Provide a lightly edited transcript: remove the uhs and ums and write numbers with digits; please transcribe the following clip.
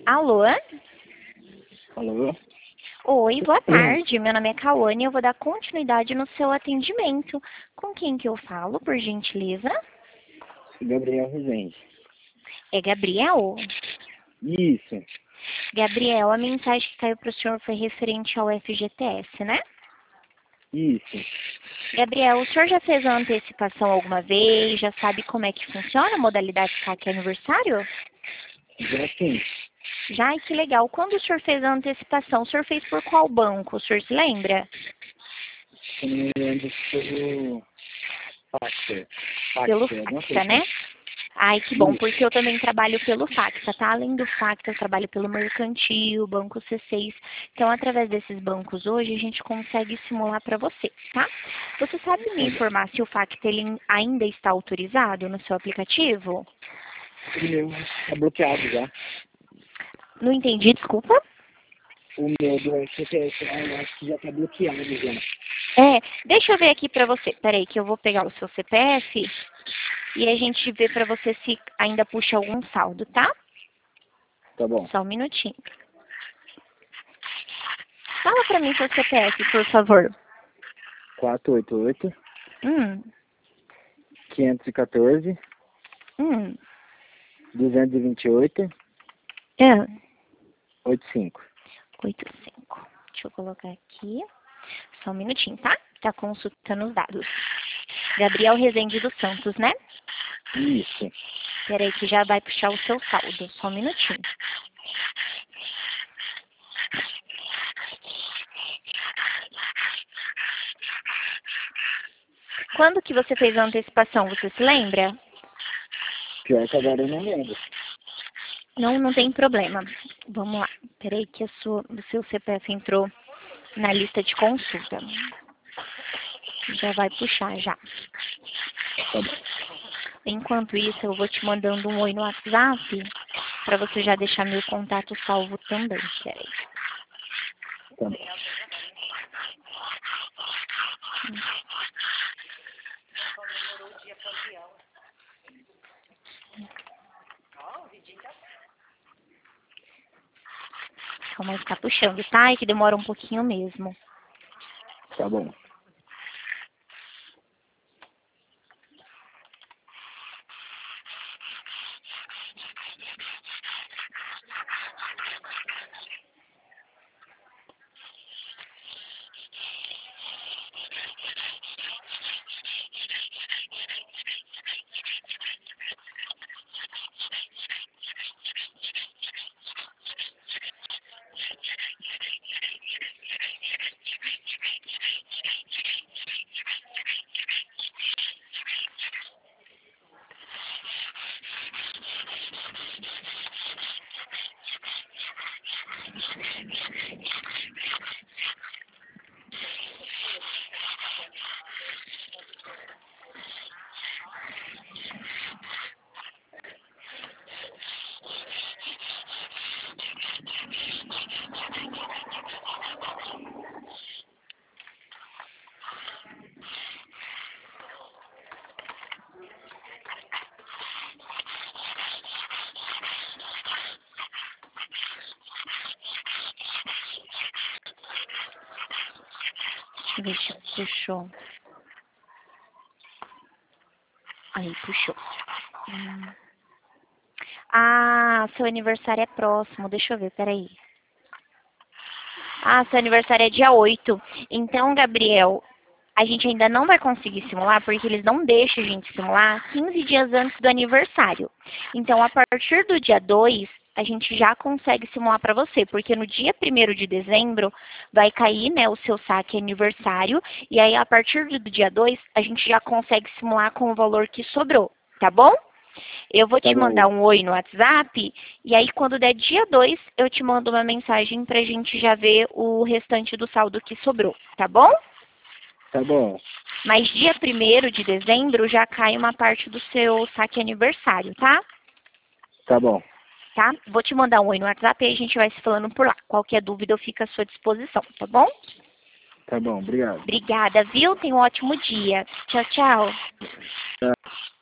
Alô? Alô? Oi, boa tarde. Meu nome é Cauane e eu vou dar continuidade no seu atendimento. Com quem que eu falo, por gentileza? Gabriel Rezende. É Gabriel? Isso, Gabriel, a mensagem que caiu para o senhor foi referente ao FGTS, né? isso. Gabriel, o senhor já fez a antecipação alguma vez? Já sabe como é que funciona a modalidade saque aniversário? Já sim. Já? Ai, que legal. Quando o senhor fez a antecipação, o senhor fez por qual banco? O senhor se lembra? Se não me engano, pelo Factor. Pelo Alguma Facta, coisa né? assim. Ai, que bom, Isso. porque eu também trabalho pelo Facta, tá? Além do Facta, eu trabalho pelo Mercantil, Banco C6. Então, através desses bancos hoje, a gente consegue simular para você, tá? Você sabe me informar se o Facta ele ainda está autorizado no seu aplicativo? O meu tá bloqueado já. Não entendi, desculpa. O meu do FTS, eu acho que já tá bloqueado já. Deixa eu ver aqui para você. Peraí, que eu vou pegar o seu CPF e a gente vê para você se ainda puxa algum saldo, tá? Tá bom. Só um minutinho. Fala para mim seu CPF, por favor. 488 Hum, 514 hum. 228 É. 85. 85. Deixa eu colocar aqui. Só um minutinho, tá? Tá consultando os dados. Gabriel Rezende dos Santos, né? Isso. Peraí que já vai puxar o seu saldo. Só um minutinho. Quando que você fez a antecipação? Você se lembra? Pior que agora eu não lembro. Não tem problema. Vamos lá. Peraí que o seu CPF entrou na lista de consulta. Já vai puxar, já. Tá bom. Enquanto isso, eu vou te mandando um oi no WhatsApp para você já deixar meu contato salvo também. Peraí. Tá bom. Calma aí que tá puxando, tá? E que demora um pouquinho mesmo. Tá bom. Deixa eu ver se puxou. Aí, puxou. Ah, seu aniversário é próximo. Deixa eu ver, peraí. Ah, seu aniversário é dia 8. Então, Gabriel, a gente ainda não vai conseguir simular, porque eles não deixam a gente simular 15 dias antes do aniversário. Então, a partir do dia 2, a gente já consegue simular para você, porque no dia 1º de dezembro vai cair, né, o seu saque aniversário, e aí a partir do dia 2, a gente já consegue simular com o valor que sobrou, tá bom? Eu vou Tá te bom. mandar um oi no WhatsApp, e aí quando der dia 2, eu te mando uma mensagem pra gente já ver o restante do saldo que sobrou, tá bom? Tá bom. Mas dia 1º de dezembro já cai uma parte do seu saque aniversário, tá? Tá bom. Tá? Vou te mandar um oi no WhatsApp e a gente vai se falando por lá. Qualquer dúvida eu fico à sua disposição, tá bom? Tá bom. Obrigado. Obrigada, viu? Tenha um ótimo dia. Tchau, tchau. Tá.